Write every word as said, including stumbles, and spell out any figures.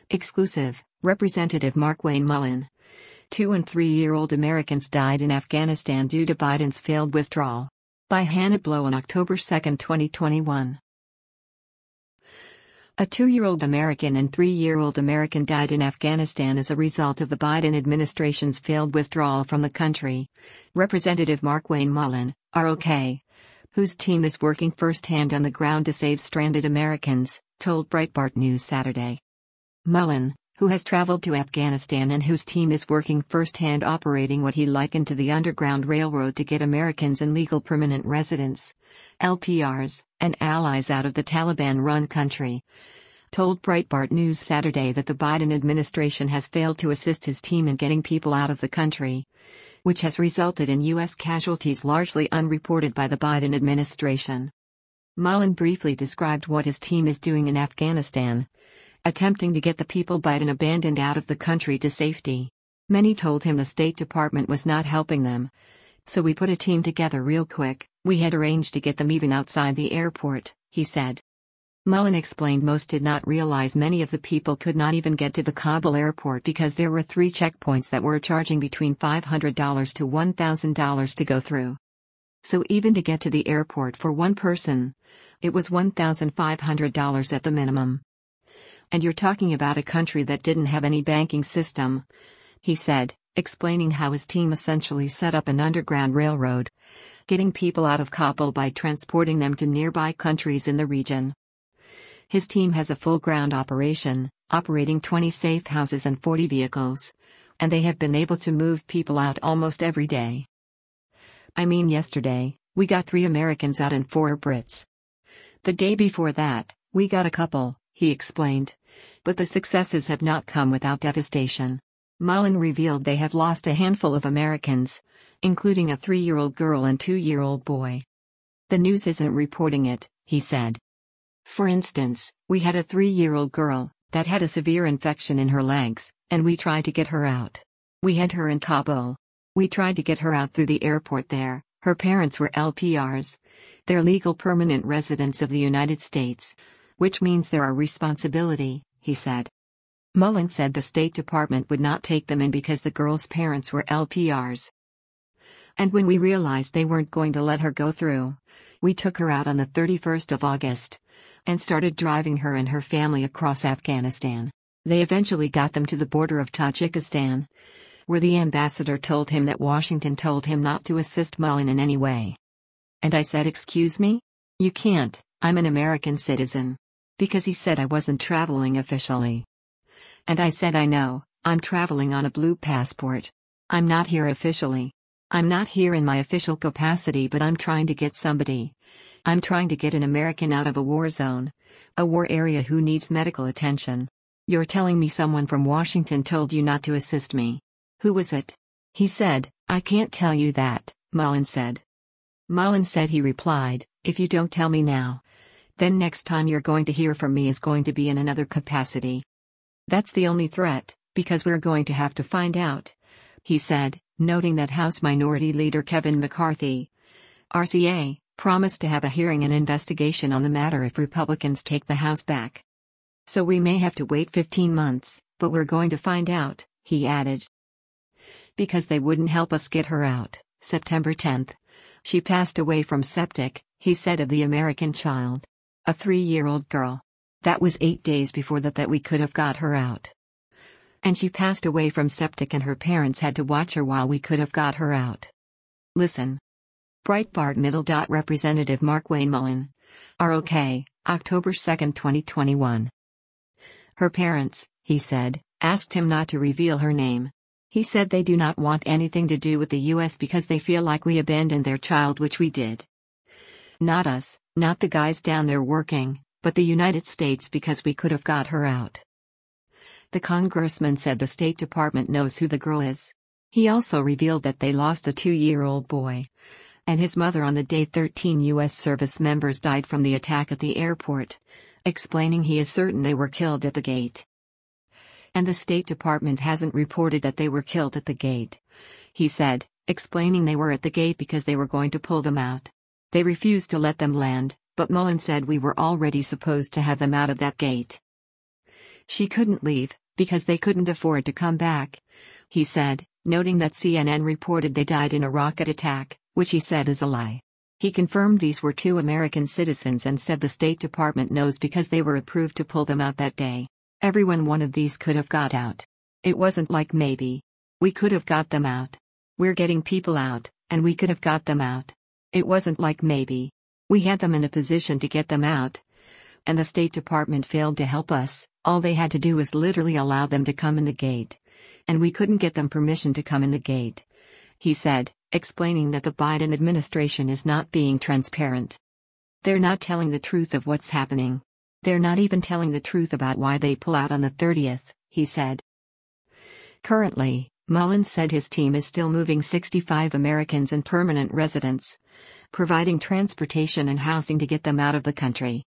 Exclusive, Representative Markwayne Mullin. Two and three-year-old Americans died in Afghanistan due to Biden's failed withdrawal. By Hannah Blow on October second, twenty twenty-one. A two-year-old American and three-year-old American died in Afghanistan as a result of the Biden administration's failed withdrawal from the country. Representative Markwayne Mullin, R O K, whose team is working firsthand on the ground to save stranded Americans, told Breitbart News Saturday. Mullin, who has traveled to Afghanistan and whose team is working firsthand operating what he likened to the Underground Railroad to get Americans and legal permanent residents, L P Rs, and allies out of the Taliban-run country, told Breitbart News Saturday that the Biden administration has failed to assist his team in getting people out of the country, which has resulted in U S casualties largely unreported by the Biden administration. Mullin briefly described what his team is doing in Afghanistan, attempting to get the people Biden abandoned out of the country to safety. Many told him the State Department was not helping them. So we put a team together real quick. We had arranged to get them even outside the airport, he said. Mullin explained most did not realize many of the people could not even get to the Kabul airport because there were three checkpoints that were charging between five hundred dollars to one thousand dollars to go through. So even to get to the airport for one person, it was one thousand five hundred dollars at the minimum. And you're talking about a country that didn't have any banking system, he said, explaining how his team essentially set up an underground railroad, getting people out of Kabul by transporting them to nearby countries in the region. His team has a full ground operation, operating twenty safe houses and forty vehicles, and they have been able to move people out almost every day. I mean, yesterday, we got three Americans out and four Brits. The day before that, we got a couple, he explained. But the successes have not come without devastation. Mullin revealed they have lost a handful of Americans, including a three-year-old girl and two-year-old boy. The news isn't reporting it, he said. For instance, we had a three-year-old girl that had a severe infection in her legs, and we tried to get her out. We had her in Kabul. We tried to get her out through the airport there. Her parents were L P Rs. They're legal permanent residents of the United States, which means they're our responsibility, he said. Mullin said the State Department would not take them in because the girl's parents were L P Rs. And when we realized they weren't going to let her go through, we took her out on the thirty-first of August and started driving her and her family across Afghanistan. They eventually got them to the border of Tajikistan, where the ambassador told him that Washington told him not to assist Mullin in any way. And I said, "Excuse me? You can't, I'm an American citizen." Because he said I wasn't traveling officially. And I said, "I know, I'm traveling on a blue passport. I'm not here officially. I'm not here in my official capacity, but I'm trying to get somebody. I'm trying to get an American out of a war zone, a war area who needs medical attention. You're telling me someone from Washington told you not to assist me. Who was it?" He said, "I can't tell you that," Mullin said. Mullin said he replied, "If you don't tell me now, then next time you're going to hear from me is going to be in another capacity. That's the only threat, because we're going to have to find out," he said, noting that House Minority Leader Kevin McCarthy, R C A, promised to have a hearing and investigation on the matter if Republicans take the House back. "So we may have to wait fifteen months, but we're going to find out," he added. Because they wouldn't help us get her out, September tenth. She passed away from septic, he said of the American child, a three-year-old girl. That was eight days before that that we could have got her out. And she passed away from septic and her parents had to watch her while we could have got her out. Listen. Breitbart Middle. Representative Markwayne Mullin, R O K, October second, twenty twenty-one. Her parents, he said, asked him not to reveal her name. He said they do not want anything to do with the U S because they feel like we abandoned their child, which we did. Not us, not the guys down there working, but the United States, because we could have got her out. The congressman said the State Department knows who the girl is. He also revealed that they lost a two-year-old boy and his mother on the day thirteen U S service members died from the attack at the airport, explaining he is certain they were killed at the gate. And the State Department hasn't reported that they were killed at the gate, he said, explaining they were at the gate because they were going to pull them out. They refused to let them land, but Mullin said we were already supposed to have them out of that gate. She couldn't leave, because they couldn't afford to come back, he said, noting that C N N reported they died in a rocket attack, which he said is a lie. He confirmed these were two American citizens and said the State Department knows because they were approved to pull them out that day. Everyone one of these could have got out. It wasn't like maybe. We could have got them out. We're getting people out, and we could have got them out. It wasn't like maybe. We had them in a position to get them out. And the State Department failed to help us. All they had to do was literally allow them to come in the gate. And we couldn't get them permission to come in the gate, he said, explaining that the Biden administration is not being transparent. They're not telling the truth of what's happening. They're not even telling the truth about why they pull out on the thirtieth, he said. Currently, Mullins said his team is still moving sixty-five Americans and permanent residents, providing transportation and housing to get them out of the country.